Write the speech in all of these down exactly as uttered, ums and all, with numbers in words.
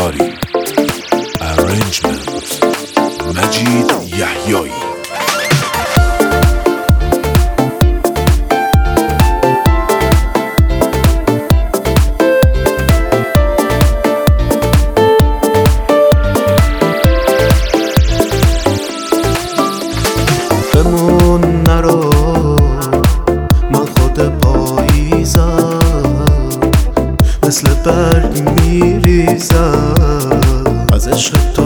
افتخاری. Arrangement مجید یحیایی. بمون نرو من خود پاییزم، مثل برگ میریزم، از عشق تو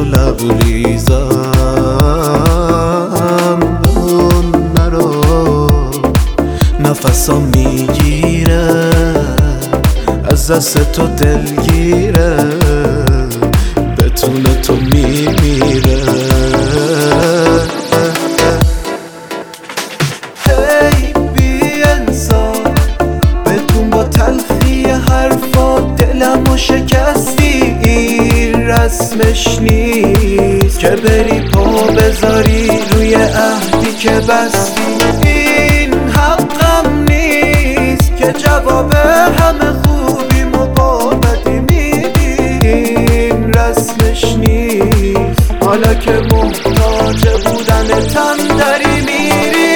لبریزم. بمون نرو نفسم میگیره، از دست تو دلگیره، بتونه تو میمیره. دلمو شکستی، این رسمش نیست که بری پا بذاری روی عهدی که بستی. این حقم نیست که جواب همه خوبیمو با بدی میدی. این رسمش نیست حالا که محتاج بودن تن داری میری.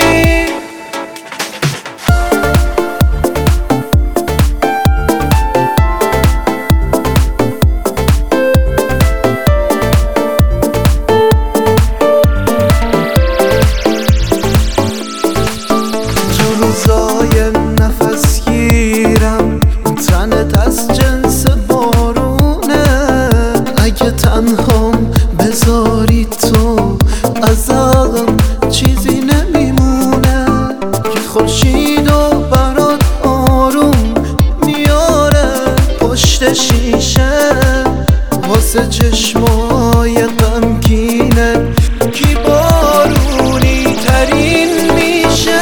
روزای نفس گیرم تنت از جنس بارونه، اگه تنهام بذاری تو از عقلم چیزی نمیمونه. که خورشید و برات آروم میاره پشت شیشه، واسه چشمای غمگینه کی بارونی ترین میشه.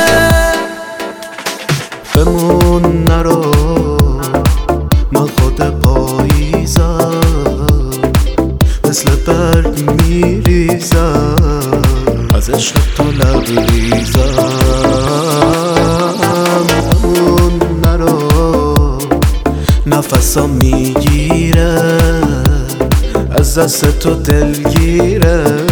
بمون نرو من خود پاییزم، مثل برگ میریزم، از عشق تو لبریزم. بمون نرو نفسم میگیره، از دست تو دلگیره،